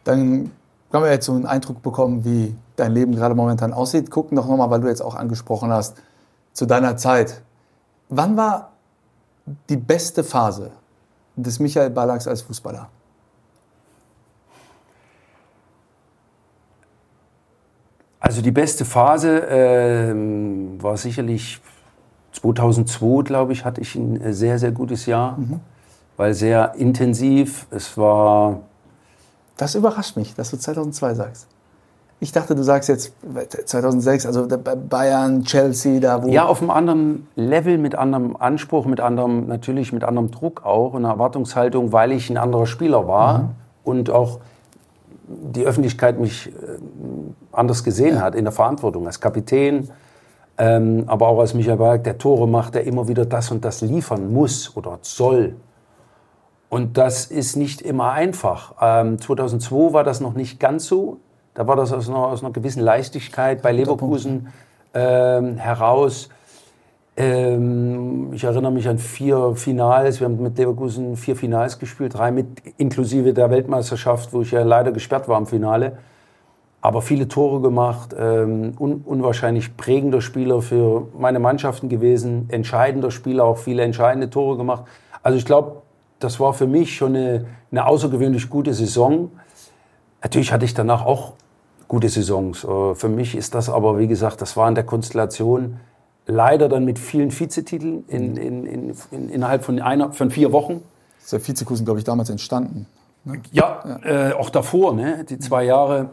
Dann haben wir jetzt so einen Eindruck bekommen, wie dein Leben gerade momentan aussieht. Gucken doch nochmal, weil du jetzt auch angesprochen hast, zu deiner Zeit. Wann war die beste Phase des Michael Ballags als Fußballer? Also die beste Phase war sicherlich 2002, glaube ich, hatte ich ein sehr, sehr gutes Jahr. Weil sehr intensiv. Es war... Das überrascht mich, dass du 2002 sagst. Ich dachte, du sagst jetzt 2006, also bei Bayern, Chelsea, da wo... Ja, auf einem anderen Level, mit anderem Anspruch, natürlich mit anderem Druck auch und einer Erwartungshaltung, weil ich ein anderer Spieler war und auch die Öffentlichkeit mich anders gesehen hat in der Verantwortung als Kapitän, aber auch als Michael Ballack, der Tore macht, der immer wieder das und das liefern muss oder soll. Und das ist nicht immer einfach. 2002 war das noch nicht ganz so. Da war das aus einer gewissen Leichtigkeit bei Leverkusen heraus. Ich erinnere mich an 4 Finals. Wir haben mit Leverkusen 4 Finals gespielt, 3 mit inklusive der Weltmeisterschaft, wo ich ja leider gesperrt war im Finale. Aber viele Tore gemacht, unwahrscheinlich prägender Spieler für meine Mannschaften gewesen, entscheidender Spieler, auch viele entscheidende Tore gemacht. Also ich glaube, das war für mich schon eine außergewöhnlich gute Saison. Natürlich hatte ich danach auch gute Saisons. Für mich ist das aber, wie gesagt, das war in der Konstellation leider dann mit vielen Vizetiteln innerhalb von 4 Wochen. Ist der Vizekusen, glaube ich, damals entstanden. Ne? Ja, auch davor, ne? Die 2 Jahre.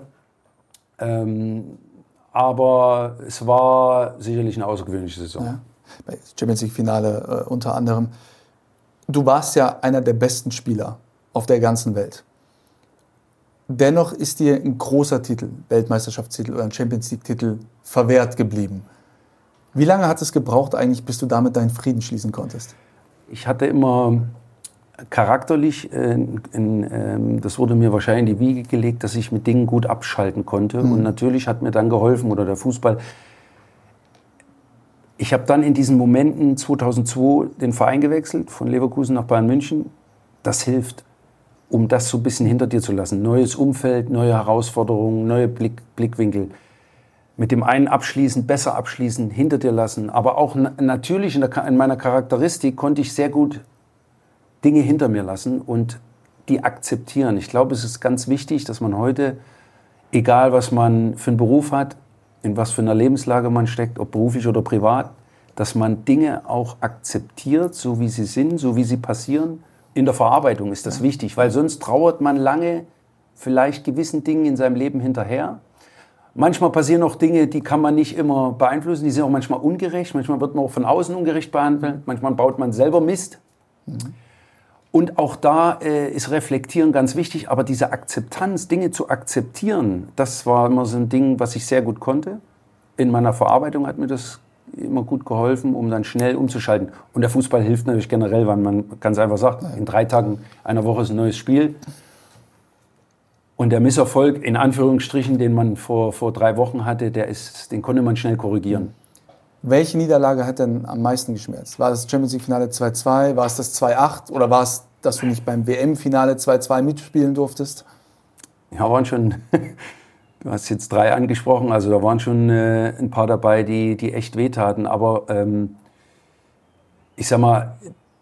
Aber es war sicherlich eine außergewöhnliche Saison. Ja. Bei Champions League-Finale unter anderem. Du warst ja einer der besten Spieler auf der ganzen Welt. Dennoch ist dir ein großer Titel, Weltmeisterschaftstitel oder ein Champions League-Titel verwehrt geblieben. Wie lange hat es gebraucht eigentlich, bis du damit deinen Frieden schließen konntest? Ich hatte immer charakterlich, das wurde mir wahrscheinlich in die Wiege gelegt, dass ich mit Dingen gut abschalten konnte. Und natürlich hat mir dann geholfen, oder der Fußball. Ich habe dann in diesen Momenten 2002 den Verein gewechselt, von Leverkusen nach Bayern München. Das hilft, um das so ein bisschen hinter dir zu lassen. Neues Umfeld, neue Herausforderungen, neue Blickwinkel. Mit dem einen abschließen, besser abschließen, hinter dir lassen. Aber auch natürlich in meiner Charakteristik konnte ich sehr gut Dinge hinter mir lassen und die akzeptieren. Ich glaube, es ist ganz wichtig, dass man heute, egal was man für einen Beruf hat, in was für einer Lebenslage man steckt, ob beruflich oder privat, dass man Dinge auch akzeptiert, so wie sie sind, so wie sie passieren. In der Verarbeitung ist das wichtig, weil sonst trauert man lange vielleicht gewissen Dingen in seinem Leben hinterher. Manchmal passieren auch Dinge, die kann man nicht immer beeinflussen, die sind auch manchmal ungerecht, manchmal wird man auch von außen ungerecht behandelt, manchmal baut man selber Mist. Und auch da ist Reflektieren ganz wichtig, aber diese Akzeptanz, Dinge zu akzeptieren, das war immer so ein Ding, was ich sehr gut konnte. In meiner Verarbeitung hat mir das immer gut geholfen, um dann schnell umzuschalten. Und der Fußball hilft natürlich generell, weil man ganz einfach sagt, in 3 Tagen, einer Woche ist ein neues Spiel. Und der Misserfolg, in Anführungsstrichen, den man vor 3 Wochen hatte, den konnte man schnell korrigieren. Welche Niederlage hat denn am meisten geschmerzt? War das Champions League-Finale 2-2? War es das 2-8? Oder war es, dass du nicht beim WM-Finale 2-2 mitspielen durftest? Ja, waren schon, du hast jetzt 3 angesprochen, also da waren schon ein paar dabei, die echt wehtaten. Aber ich sag mal,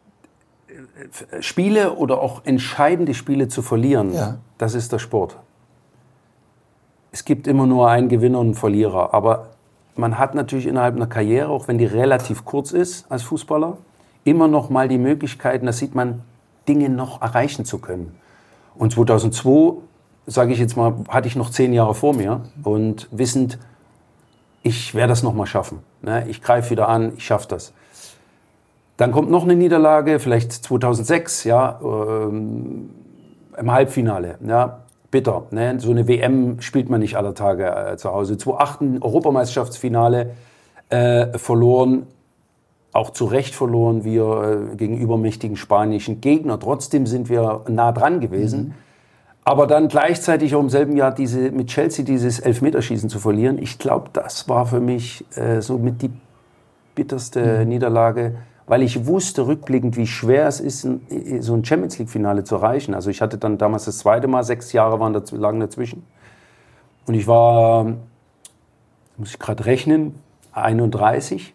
Spiele oder auch entscheidende Spiele zu verlieren, das ist der Sport. Es gibt immer nur einen Gewinner und einen Verlierer, aber man hat natürlich innerhalb einer Karriere, auch wenn die relativ kurz ist als Fußballer, immer noch mal die Möglichkeiten, da sieht man, Dinge noch erreichen zu können. Und 2002, sage ich jetzt mal, hatte ich noch 10 Jahre vor mir und wissend, ich werde das noch mal schaffen. Ich greife wieder an, ich schaffe das. Dann kommt noch eine Niederlage, vielleicht 2006, im Halbfinale. Ja, bitter. Ne? So eine WM spielt man nicht aller Tage zu Hause. 2008 ein Europameisterschaftsfinale verloren, auch zu Recht verloren wir gegen übermächtigen spanischen Gegner. Trotzdem sind wir nah dran gewesen. Aber dann gleichzeitig auch im selben Jahr mit Chelsea dieses Elfmeterschießen zu verlieren, ich glaube, das war für mich somit die bitterste Niederlage, weil ich wusste rückblickend, wie schwer es ist, so ein Champions-League-Finale zu erreichen. Also ich hatte dann damals das zweite Mal, 6 Jahre lagen dazwischen. Und ich war, muss ich gerade rechnen, 31,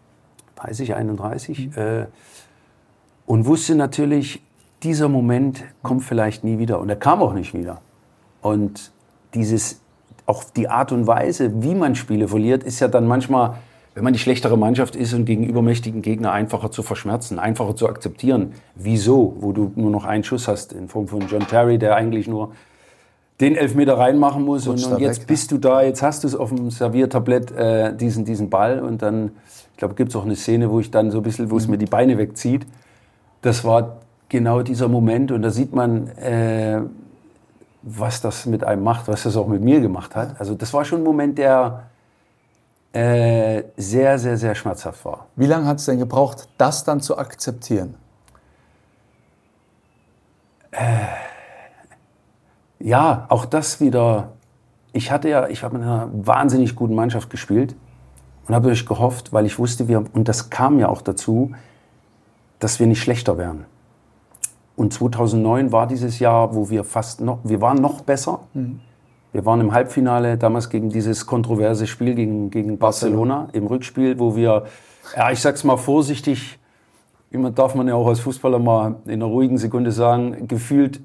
und wusste natürlich, dieser Moment kommt vielleicht nie wieder. Und er kam auch nicht wieder. Und auch die Art und Weise, wie man Spiele verliert, ist ja dann manchmal, wenn man die schlechtere Mannschaft ist und gegen übermächtigen Gegner, einfacher zu verschmerzen, einfacher zu akzeptieren. Wieso? Wo du nur noch einen Schuss hast in Form von John Terry, der eigentlich nur den Elfmeter reinmachen muss. Und jetzt weg, bist du da, jetzt hast du es auf dem Serviertablett, diesen Ball. Und dann, ich glaube, gibt es auch eine Szene, wo ich dann so ein bisschen, wo es mir die Beine wegzieht. Das war genau dieser Moment. Und da sieht man, was das mit einem macht, was das auch mit mir gemacht hat. Also das war schon ein Moment, der sehr, sehr, sehr schmerzhaft war. Wie lange hat es denn gebraucht, das dann zu akzeptieren? Ja, auch das wieder. Ich habe mit einer wahnsinnig guten Mannschaft gespielt und habe natürlich gehofft, weil ich wusste, und das kam ja auch dazu, dass wir nicht schlechter wären. Und 2009 war dieses Jahr, wo wir wir waren noch besser. Mhm. Wir waren im Halbfinale, damals gegen dieses kontroverse Spiel gegen Barcelona im Rückspiel, wo wir, ja, ich sag's mal vorsichtig, immer darf man ja auch als Fußballer mal in einer ruhigen Sekunde sagen, gefühlt,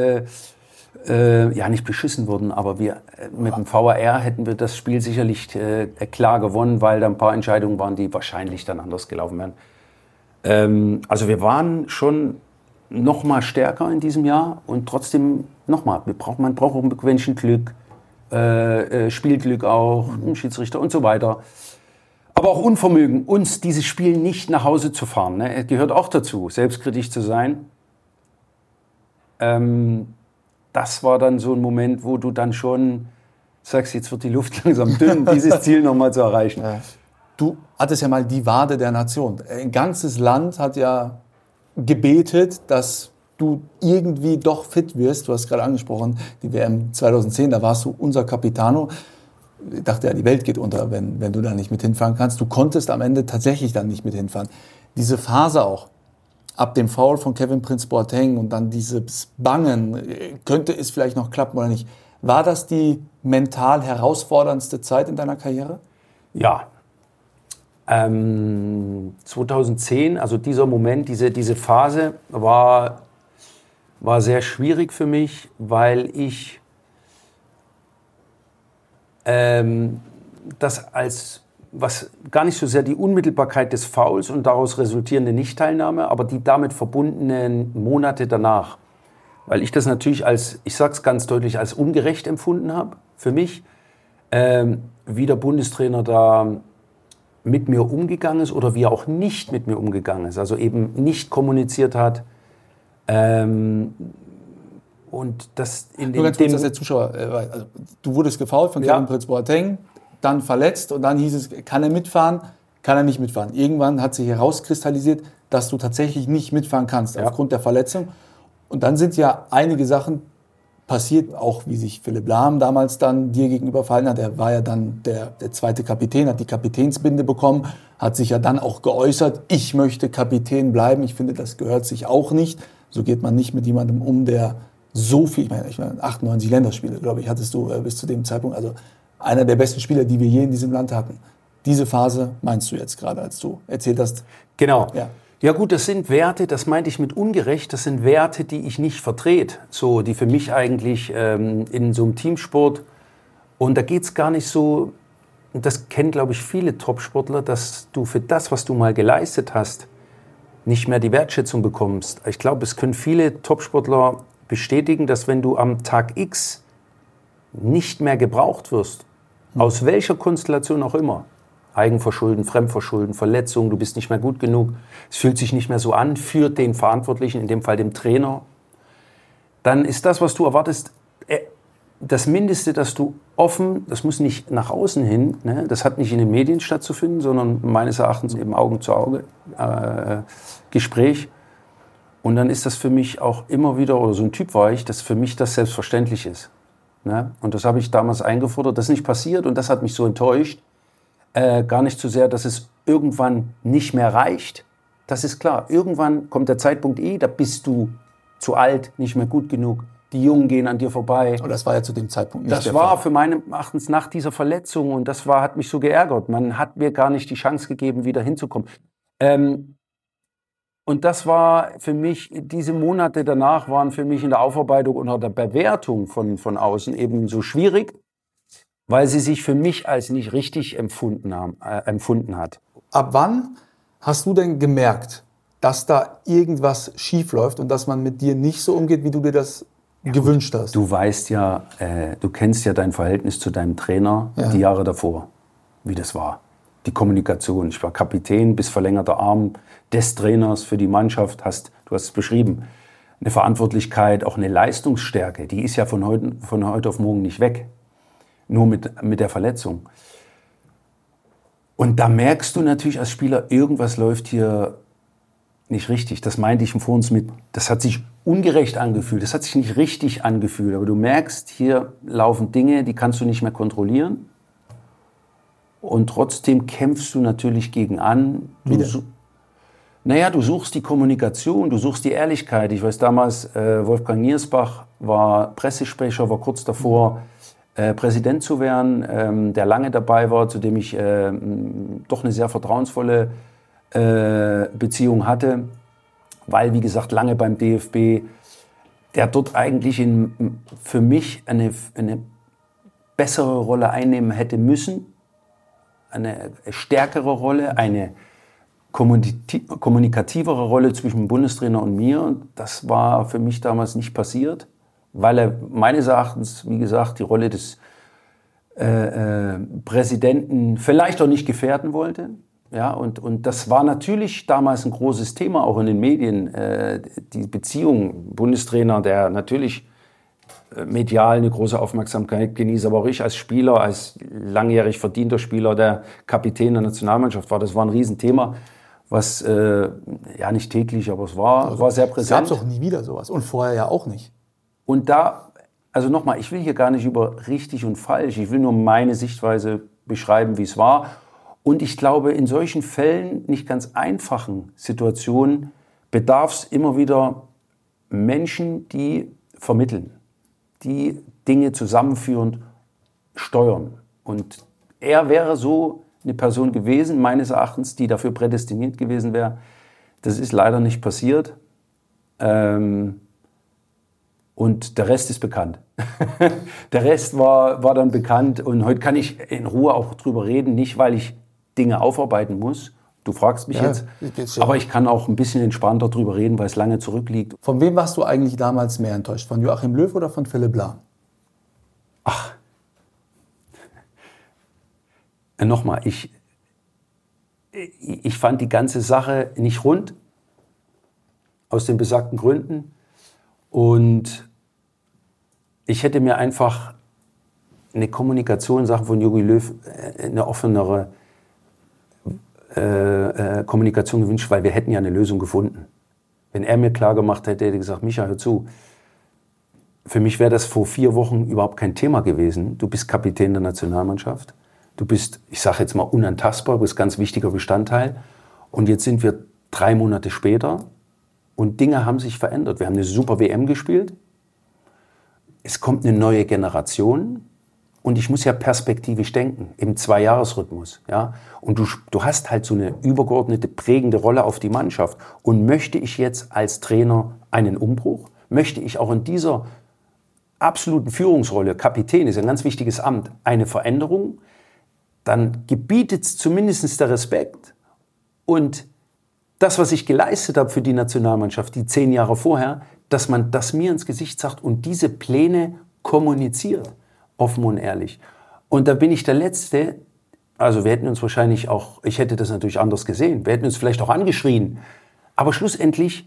ja, nicht beschissen wurden, aber mit dem VAR hätten wir das Spiel sicherlich klar gewonnen, weil da ein paar Entscheidungen waren, die wahrscheinlich dann anders gelaufen wären. Also wir waren schon noch mal stärker in diesem Jahr und trotzdem nochmal, man braucht auch ein Quäntchen Glück, Spielglück auch, Schiedsrichter und so weiter. Aber auch Unvermögen, uns dieses Spiel nicht nach Hause zu fahren. Ne? Gehört auch dazu, selbstkritisch zu sein. Das war dann so ein Moment, wo du dann schon sagst, jetzt wird die Luft langsam dünn, dieses Ziel nochmal zu erreichen. Ja. Du hattest ja mal die Wade der Nation. Ein ganzes Land hat ja gebetet, dass du irgendwie doch fit wirst. Du hast gerade angesprochen, die WM 2010, da warst du unser Capitano. Ich dachte ja, die Welt geht unter, wenn du da nicht mit hinfahren kannst. Du konntest am Ende tatsächlich dann nicht mit hinfahren. Diese Phase auch, ab dem Foul von Kevin Prince Boateng und dann dieses Bangen, könnte es vielleicht noch klappen oder nicht. War das die mental herausforderndste Zeit in deiner Karriere? Ja. 2010, also dieser Moment, diese Phase war sehr schwierig für mich, weil ich das was gar nicht so sehr die Unmittelbarkeit des Fouls und daraus resultierende Nichtteilnahme, aber die damit verbundenen Monate danach. Weil ich das natürlich ich sag's ganz deutlich, als ungerecht empfunden habe für mich, wie der Bundestrainer da mit mir umgegangen ist oder wie er auch nicht mit mir umgegangen ist. Also eben nicht kommuniziert hat. Und das in Nur ganz kurz, dass der Zuschauer, also du wurdest gefoult von Kevin Prince Boateng, dann verletzt und dann hieß es, kann er mitfahren, kann er nicht mitfahren. Irgendwann hat sich herauskristallisiert, dass du tatsächlich nicht mitfahren kannst aufgrund der Verletzung. Und dann sind ja einige Sachen passiert, auch wie sich Philipp Lahm damals dann dir gegenüber verhalten hat. Er war ja dann der zweite Kapitän, hat die Kapitänsbinde bekommen, hat sich ja dann auch geäußert, ich möchte Kapitän bleiben. Ich finde, das gehört sich auch nicht. So geht man nicht mit jemandem um, der so viel, ich meine 98 Länderspiele, glaube ich, hattest du bis zu dem Zeitpunkt. Also einer der besten Spieler, die wir je in diesem Land hatten. Diese Phase meinst du jetzt gerade, als du erzählt hast? Genau. Ja gut, das sind Werte, das meinte ich mit ungerecht, das sind Werte, die ich nicht vertrete, so, die für mich eigentlich in so einem Teamsport, und da geht es gar nicht so, und das kennen, glaube ich, viele Topsportler, dass du für das, was du mal geleistet hast, nicht mehr die Wertschätzung bekommst. Ich glaube, es können viele Topsportler bestätigen, dass wenn du am Tag X nicht mehr gebraucht wirst, aus welcher Konstellation auch immer, Eigenverschulden, Fremdverschulden, Verletzung, du bist nicht mehr gut genug, es fühlt sich nicht mehr so an für den Verantwortlichen, in dem Fall dem Trainer, dann ist das, was du erwartest, das Mindeste, dass du offen, das muss nicht nach außen hin, ne, das hat nicht in den Medien stattzufinden, sondern meines Erachtens eben Augen-zu-Auge Gespräch. Und dann ist das für mich auch immer wieder, oder so ein Typ war ich, dass für mich das selbstverständlich ist. Ne? Und das habe ich damals eingefordert, das ist nicht passiert und das hat mich so enttäuscht. Gar nicht so sehr, dass es irgendwann nicht mehr reicht. das ist klar. Irgendwann kommt der Zeitpunkt da bist du zu alt, nicht mehr gut genug. Die Jungen gehen an dir vorbei. Und das war ja zu dem Zeitpunkt nicht der der Fall. Das war Fall. für meinen Erachtens nach dieser Verletzung und hat mich so geärgert. Man hat mir gar nicht die Chance gegeben, wieder hinzukommen. Und das war für mich, diese Monate danach waren für mich in der Aufarbeitung und der Bewertung von außen eben so schwierig, weil sie sich für mich als nicht richtig empfunden hat. Ab wann hast du denn gemerkt, dass da irgendwas schief läuft und dass man mit dir nicht so umgeht, wie du dir das gewünscht hast? Du weißt ja, du kennst ja dein Verhältnis zu deinem Trainer die Jahre davor, wie das war. Die Kommunikation. Ich war Kapitän bis verlängerter Arm des Trainers für die Mannschaft. Du hast es beschrieben. Eine Verantwortlichkeit, auch eine Leistungsstärke, die ist ja von heute auf morgen nicht weg. Nur mit der Verletzung. Und da merkst du natürlich als Spieler, irgendwas läuft hier nicht richtig. Das meinte ich vor uns das hat sich ungerecht angefühlt, das hat sich nicht richtig angefühlt. Aber du merkst, hier laufen Dinge, die kannst du nicht mehr kontrollieren. Und trotzdem kämpfst du natürlich gegen an. Du suchst die Kommunikation, du suchst die Ehrlichkeit. Ich weiß damals, Wolfgang Niersbach war Pressesprecher, war kurz davor, Präsident zu werden, der lange dabei war, zu dem ich doch eine sehr vertrauensvolle Beziehung hatte, weil, wie gesagt, lange beim DFB, der dort eigentlich für mich eine bessere Rolle einnehmen hätte müssen, eine stärkere Rolle, eine kommunikativere Rolle zwischen dem Bundestrainer und mir. Und das war für mich damals nicht passiert, weil er meines Erachtens, wie gesagt, die Rolle des Präsidenten vielleicht auch nicht gefährden wollte. Ja, und das war natürlich damals ein großes Thema, auch in den Medien, die Beziehung Bundestrainer, der natürlich medial eine große Aufmerksamkeit genießt, aber auch ich als Spieler, als langjährig verdienter Spieler, der Kapitän der Nationalmannschaft war, das war ein Riesenthema, was nicht täglich, aber es war sehr präsent. Es gab doch nie wieder sowas und vorher ja auch nicht. Und also nochmal, ich will hier gar nicht über richtig und falsch, ich will nur meine Sichtweise beschreiben, wie es war. Und ich glaube, in solchen Fällen, nicht ganz einfachen Situationen, bedarf es immer wieder Menschen, die vermitteln, die Dinge zusammenführend steuern. Und er wäre so eine Person gewesen, meines Erachtens, die dafür prädestiniert gewesen wäre. Das ist leider nicht passiert. Und der Rest ist bekannt. Der Rest war dann bekannt. Und heute kann ich in Ruhe auch drüber reden, nicht weil ich Dinge aufarbeiten muss. Du fragst mich jetzt. Aber ich kann auch ein bisschen entspannter drüber reden, weil es lange zurückliegt. Von wem warst du eigentlich damals mehr enttäuscht? Von Joachim Löw oder von Philipp Lahm? Ach. Nochmal, ich fand die ganze Sache nicht rund. Aus den besagten Gründen. Und ich hätte mir einfach eine Kommunikation in Sachen von Jogi Löw, eine offenere Kommunikation gewünscht, weil wir hätten ja eine Lösung gefunden. Wenn er mir klar gemacht hätte, hätte er gesagt, Micha, hör zu, für mich wäre das vor 4 Wochen überhaupt kein Thema gewesen. Du bist Kapitän der Nationalmannschaft. Du bist, ich sage jetzt mal, unantastbar, du bist ein ganz wichtiger Bestandteil. Und jetzt sind wir 3 Monate später und Dinge haben sich verändert. Wir haben eine super WM gespielt. Es kommt eine neue Generation. Und ich muss ja perspektivisch denken, im 2-Jahres-Rhythmus. Ja? Und du hast halt so eine übergeordnete, prägende Rolle auf die Mannschaft. Und möchte ich jetzt als Trainer einen Umbruch? Möchte ich auch in dieser absoluten Führungsrolle, Kapitän ist ein ganz wichtiges Amt, eine Veränderung? Dann gebietet es zumindest der Respekt. Und das, was ich geleistet habe für die Nationalmannschaft, die 10 Jahre vorher, dass man das mir ins Gesicht sagt und diese Pläne kommuniziert. Offen und ehrlich. Und da bin ich der Letzte, also wir hätten uns wahrscheinlich auch, ich hätte das natürlich anders gesehen, wir hätten uns vielleicht auch angeschrien, aber schlussendlich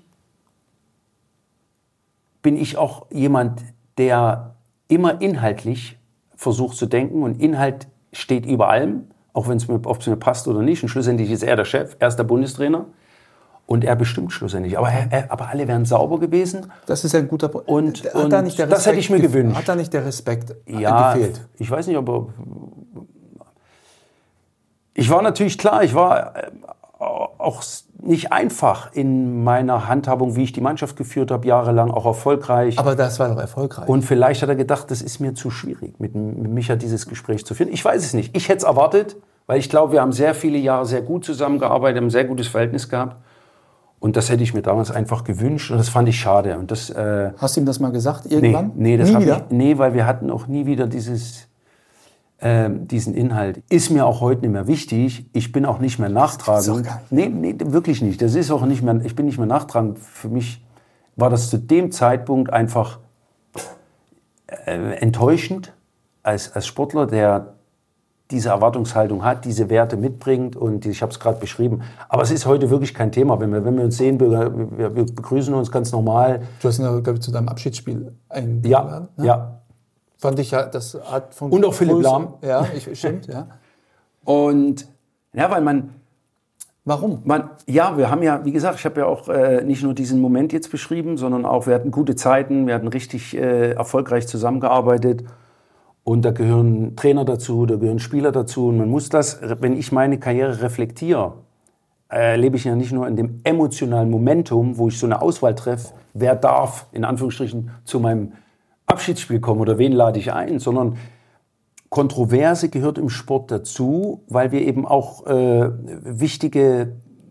bin ich auch jemand, der immer inhaltlich versucht zu denken und Inhalt steht über allem, auch wenn es mir passt oder nicht und schlussendlich ist er der Chef, er ist der Bundestrainer. Und er bestimmt schlussendlich. Aber alle wären sauber gewesen. Das ist ein guter Punkt. Und das hätte ich mir gewünscht. Hat da nicht der Respekt gefehlt? Ich weiß nicht, aber ich war natürlich klar, ich war auch nicht einfach in meiner Handhabung, wie ich die Mannschaft geführt habe, jahrelang auch erfolgreich. Aber das war doch erfolgreich. Und vielleicht hat er gedacht, das ist mir zu schwierig, mit Micha dieses Gespräch zu führen. Ich weiß es nicht. Ich hätte es erwartet, weil ich glaube, wir haben sehr viele Jahre sehr gut zusammengearbeitet, haben ein sehr gutes Verhältnis gehabt. Und das hätte ich mir damals einfach gewünscht und das fand ich schade. Und das, hast du ihm das mal gesagt irgendwann? Nee, das weil wir hatten auch nie wieder diesen Inhalt. Ist mir auch heute nicht mehr wichtig. Ich bin auch nicht mehr nachtragend. Nee, wirklich nicht. Das ist auch nicht mehr, ich bin nicht mehr nachtragend. Für mich war das zu dem Zeitpunkt einfach enttäuschend als Sportler, der diese Erwartungshaltung hat, diese Werte mitbringt und ich habe es gerade beschrieben. Aber es ist heute wirklich kein Thema. Wenn wir uns sehen, wir begrüßen uns ganz normal. Du hast ihn, glaube ich, zu deinem Abschiedsspiel eingeladen. Ja, ne? Ja. Fand ich ja, das hat von und auch Philipp Lahm. Ja, stimmt, ja. Und ja, weil man... Warum? Wir haben ja, wie gesagt, ich habe ja auch nicht nur diesen Moment jetzt beschrieben, sondern auch, wir hatten gute Zeiten, wir hatten richtig erfolgreich zusammengearbeitet. Und da gehören Trainer dazu, da gehören Spieler dazu. Und man muss das, wenn ich meine Karriere reflektiere, lebe ich ja nicht nur in dem emotionalen Momentum, wo ich so eine Auswahl treffe, wer darf, in Anführungsstrichen, zu meinem Abschiedsspiel kommen oder wen lade ich ein, sondern Kontroverse gehört im Sport dazu, weil wir eben auch wichtige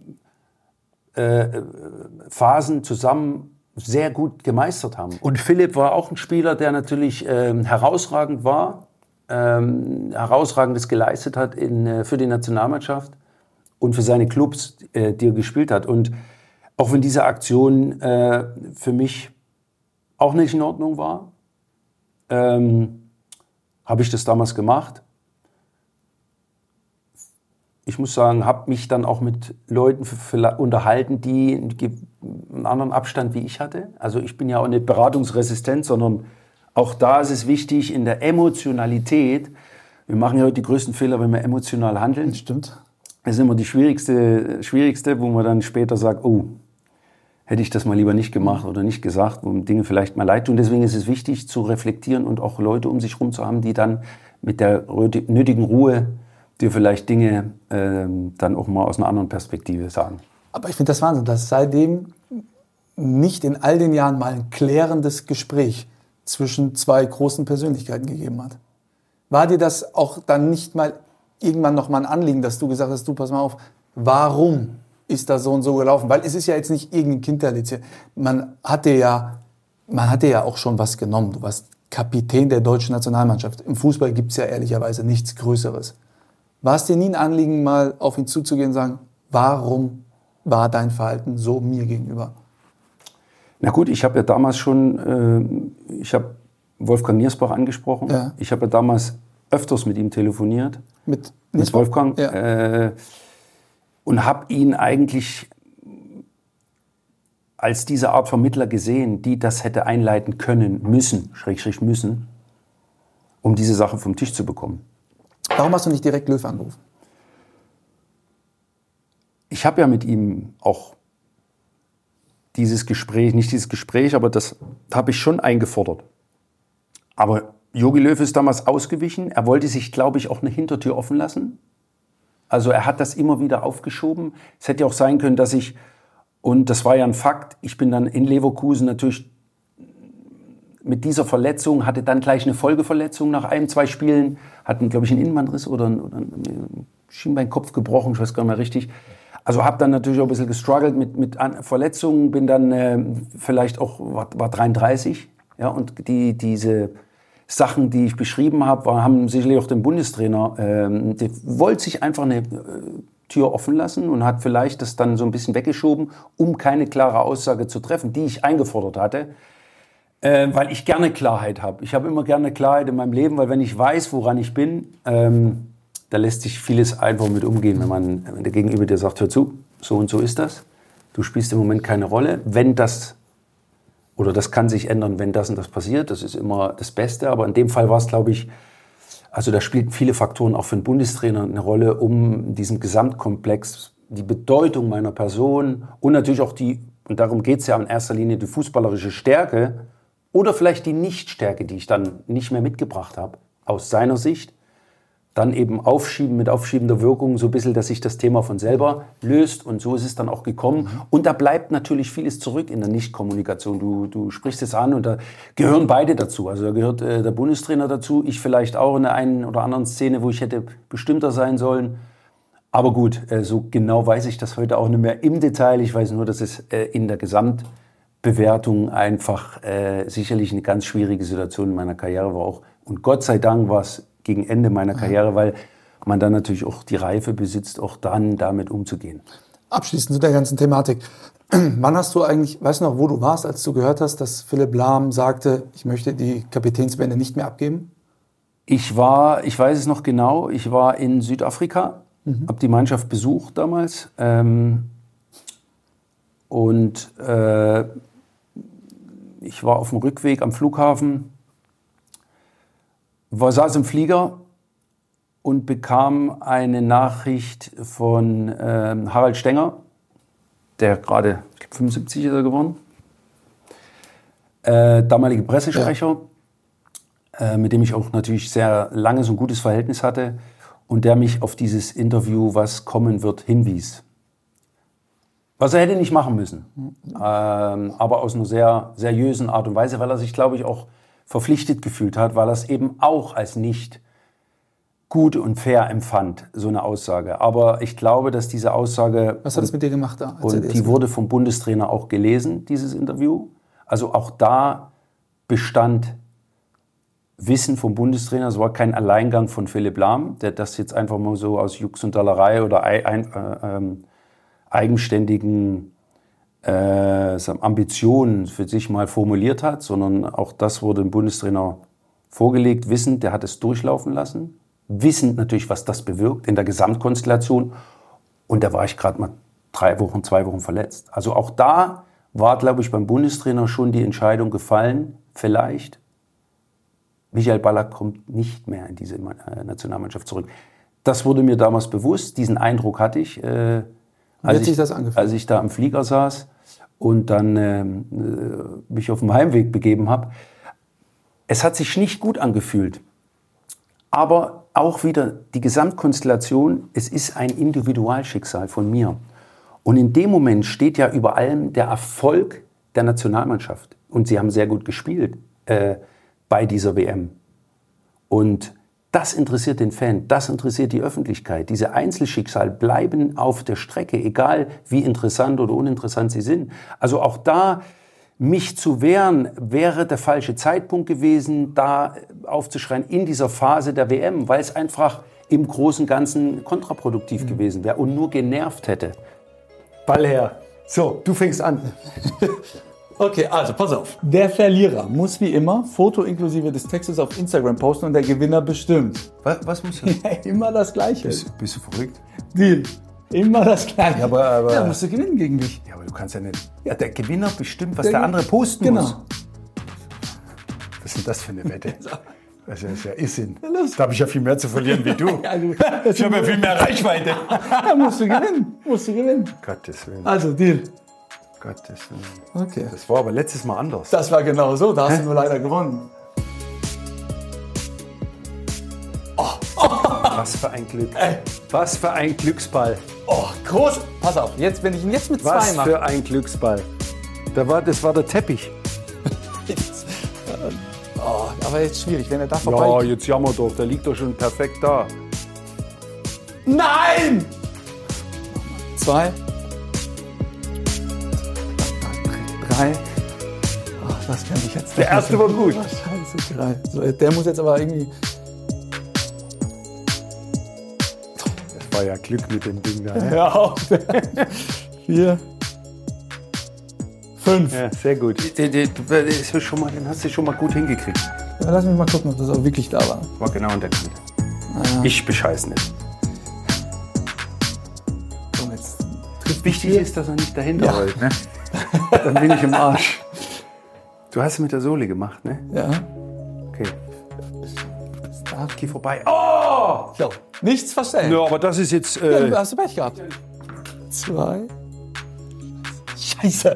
Phasen zusammen sehr gut gemeistert haben. Und Philipp war auch ein Spieler, der natürlich herausragend war, herausragendes geleistet hat für die Nationalmannschaft und für seine Clubs, die er gespielt hat. Und auch wenn diese Aktion für mich auch nicht in Ordnung war, habe ich das damals gemacht. Ich muss sagen, habe mich dann auch mit Leuten unterhalten, die einen anderen Abstand wie ich hatte. Also ich bin ja auch nicht beratungsresistent, sondern auch da ist es wichtig in der Emotionalität. Wir machen ja heute die größten Fehler, wenn wir emotional handeln. Das stimmt. Das ist immer die schwierigste, wo man dann später sagt, oh, hätte ich das mal lieber nicht gemacht oder nicht gesagt, wo Dinge vielleicht mal leid tun. Deswegen ist es wichtig zu reflektieren und auch Leute um sich herum zu haben, die dann mit der nötigen Ruhe dir vielleicht Dinge dann auch mal aus einer anderen Perspektive sagen. Aber ich finde das Wahnsinn, dass seitdem nicht in all den Jahren mal ein klärendes Gespräch zwischen zwei großen Persönlichkeiten gegeben hat. War dir das auch dann nicht mal irgendwann noch mal ein Anliegen, dass du gesagt hast, du pass mal auf, warum ist das so und so gelaufen? Weil es ist ja jetzt nicht irgendein Kinderlied. Man hatte ja auch schon was genommen. Du warst Kapitän der deutschen Nationalmannschaft. Im Fußball gibt es ja ehrlicherweise nichts Größeres. War es dir nie ein Anliegen, mal auf ihn zuzugehen und sagen, warum war dein Verhalten so mir gegenüber? Na gut, ich habe ja damals schon, ich habe Wolfgang Niersbach angesprochen. Ja. Ich habe ja damals öfters mit ihm telefoniert. Mit Wolfgang. Ja. Und habe ihn eigentlich als diese Art Vermittler gesehen, die das hätte einleiten können, müssen, um diese Sache vom Tisch zu bekommen. Warum hast du nicht direkt Löw angerufen? Ich habe ja mit ihm auch dieses Gespräch, nicht dieses Gespräch, aber das habe ich schon eingefordert. Aber Jogi Löw ist damals ausgewichen. Er wollte sich, glaube ich, auch eine Hintertür offen lassen. Also er hat das immer wieder aufgeschoben. Es hätte ja auch sein können, dass und das war ja ein Fakt, ich bin dann in Leverkusen natürlich mit dieser Verletzung, hatte dann gleich eine Folgeverletzung nach 2 Spielen, hatten, glaube ich, einen Innenbandriss oder einen Schienbeinkopf gebrochen, ich weiß gar nicht mehr richtig. Also habe dann natürlich auch ein bisschen gestruggelt mit Verletzungen, bin dann vielleicht auch, war 33, ja, und diese Sachen, die ich beschrieben habe, haben sicherlich auch den Bundestrainer, der wollte sich einfach eine Tür offen lassen und hat vielleicht das dann so ein bisschen weggeschoben, um keine klare Aussage zu treffen, die ich eingefordert hatte, weil ich gerne Klarheit habe. Ich habe immer gerne Klarheit in meinem Leben, weil wenn ich weiß, woran ich bin, da lässt sich vieles einfach mit umgehen, wenn der Gegenüber dir sagt, hör zu, so und so ist das, du spielst im Moment keine Rolle, wenn das oder das kann sich ändern, wenn das und das passiert. Das ist immer das Beste. Aber in dem Fall war es, glaube ich, also da spielten viele Faktoren auch für einen Bundestrainer eine Rolle, um diesen Gesamtkomplex, die Bedeutung meiner Person und natürlich auch und darum geht es ja in erster Linie, die fußballerische Stärke oder vielleicht die Nichtstärke, die ich dann nicht mehr mitgebracht habe, aus seiner Sicht, dann eben aufschieben mit aufschiebender Wirkung, so ein bisschen, dass sich das Thema von selber löst. Und so ist es dann auch gekommen. Und da bleibt natürlich vieles zurück in der Nichtkommunikation. Du sprichst es an und da gehören beide dazu. Also da gehört der Bundestrainer dazu, ich vielleicht auch in der einen oder anderen Szene, wo ich hätte bestimmter sein sollen. Aber gut, so genau weiß ich das heute auch nicht mehr im Detail. Ich weiß nur, dass es in der Gesamtbewertung einfach sicherlich eine ganz schwierige Situation in meiner Karriere war auch. Und Gott sei Dank war es gegen Ende meiner Karriere, weil man dann natürlich auch die Reife besitzt, auch dann damit umzugehen. Abschließend zu der ganzen Thematik. Wann hast du eigentlich, weißt du noch, wo du warst, als du gehört hast, dass Philipp Lahm sagte, ich möchte die Kapitänsbinde nicht mehr abgeben? Ich weiß es noch genau, ich war in Südafrika, habe die Mannschaft besucht damals und ich war auf dem Rückweg am Flughafen, saß im Flieger und bekam eine Nachricht von Harald Stenger, der gerade, ich glaube 75 ist er geworden, damalige Pressesprecher, mit dem ich auch natürlich sehr langes und gutes Verhältnis hatte und der mich auf dieses Interview, was kommen wird, hinwies. Was er hätte nicht machen müssen, aber aus einer sehr seriösen Art und Weise, weil er sich, glaube ich, auch verpflichtet gefühlt hat, weil er es eben auch als nicht gut und fair empfand, so eine Aussage. Aber ich glaube, dass diese Aussage... Was hat es mit dir gemacht da? Und die wurde vom Bundestrainer auch gelesen, dieses Interview. Also auch da bestand Wissen vom Bundestrainer. Es war kein Alleingang von Philipp Lahm, der das jetzt einfach mal so aus Jux und Dollerei oder eigenständigen Ambitionen für sich mal formuliert hat, sondern auch das wurde dem Bundestrainer vorgelegt, wissend, der hat es durchlaufen lassen, wissend natürlich, was das bewirkt in der Gesamtkonstellation. Und da war ich gerade mal 2 Wochen verletzt. Also auch da war, glaube ich, beim Bundestrainer schon die Entscheidung gefallen, vielleicht, Michael Ballack kommt nicht mehr in diese Nationalmannschaft zurück. Das wurde mir damals bewusst, diesen Eindruck hatte ich, als ich da im Flieger saß und dann mich auf dem Heimweg begeben habe. Es hat sich nicht gut angefühlt, aber auch wieder die Gesamtkonstellation, es ist ein Individualschicksal von mir. Und in dem Moment steht ja über allem der Erfolg der Nationalmannschaft. Und sie haben sehr gut gespielt bei dieser WM. Und das interessiert den Fan, das interessiert die Öffentlichkeit. Diese Einzelschicksale bleiben auf der Strecke, egal wie interessant oder uninteressant sie sind. Also auch da, mich zu wehren, wäre der falsche Zeitpunkt gewesen, da aufzuschreien in dieser Phase der WM, weil es einfach im Großen und Ganzen kontraproduktiv gewesen wäre und nur genervt hätte. Ball her. So, du fängst an. Okay, also pass auf. Der Verlierer muss wie immer Foto inklusive des Textes auf Instagram posten und der Gewinner bestimmt. Was muss er? Immer das Gleiche. Bist du verrückt? Deal. Immer das Gleiche. Ja, aber ja, musst du gewinnen gegen mich. Ja, aber du kannst ja nicht. Ja, der Gewinner bestimmt, was der andere posten genau. muss. Was ist denn das für eine Wette? Das ist ja Irrsinn. Ja, los. Da habe ich ja viel mehr zu verlieren wie du. Ja, Ich habe ja viel mehr Reichweite. Ja, musst du gewinnen. Gottes Willen. Also, Deal. Gottes Willen. Okay. Das war aber letztes Mal anders. Das war genau so, da hast du nur leider gewonnen. Was für ein Glück. Was für ein Glücksball. Oh, groß. Pass auf, jetzt, wenn ich ihn jetzt mit 2 Was mache. für ein Glücksball. Das war der Teppich. Oh, aber jetzt schwierig, wenn er da Ja, vorbei... jetzt jammer doch. Der liegt doch schon perfekt da. Nein! 2. 3. Oh, das kann ich jetzt. Der erste war gut. Oh, scheiße, 3. So, der muss jetzt aber irgendwie... Das war ja Glück mit dem Ding da. Hör auf. 4. 5. Ja, sehr gut. Den hast du schon mal gut hingekriegt. Ja, lass mich mal gucken, ob das auch wirklich da war. War genau in der Kante. Ja. Ich bescheiß nicht. So, jetzt trifft Wichtig mich ist, dass er nicht dahinter Ja. rollt. Ne? Dann bin ich im Arsch. Du hast es mit der Sohle gemacht, ne? Ja. Okay. Da. Geh vorbei. Oh! So, nichts verstellen. Ja, aber das ist jetzt. Ja, hast du Pech gehabt. 2. Scheiße.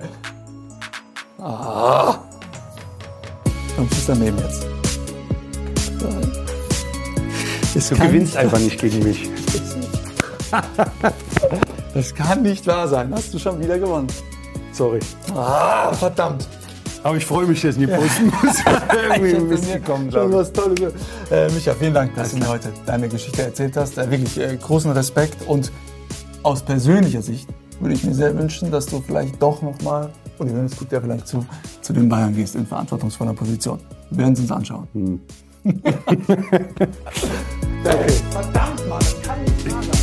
Ah. Komm, schieß daneben jetzt. 3. Das Du gewinnst einfach nicht gegen mich. Das kann nicht wahr sein. Hast du schon wieder gewonnen? Sorry. Ah, verdammt. Aber ich freue mich, dass ich nie posten muss. Irgendwie ein bisschen kommen, schon was Tolles. Micha, vielen Dank, dass du mir heute deine Geschichte erzählt hast. Wirklich großen Respekt. Und aus persönlicher Sicht würde ich mir sehr wünschen, dass du vielleicht doch nochmal, und Johannes guckt ja vielleicht zu den Bayern gehst in verantwortungsvoller Position. Wir werden es uns anschauen. Danke. Verdammt, Mann, das kann nicht wahr sein.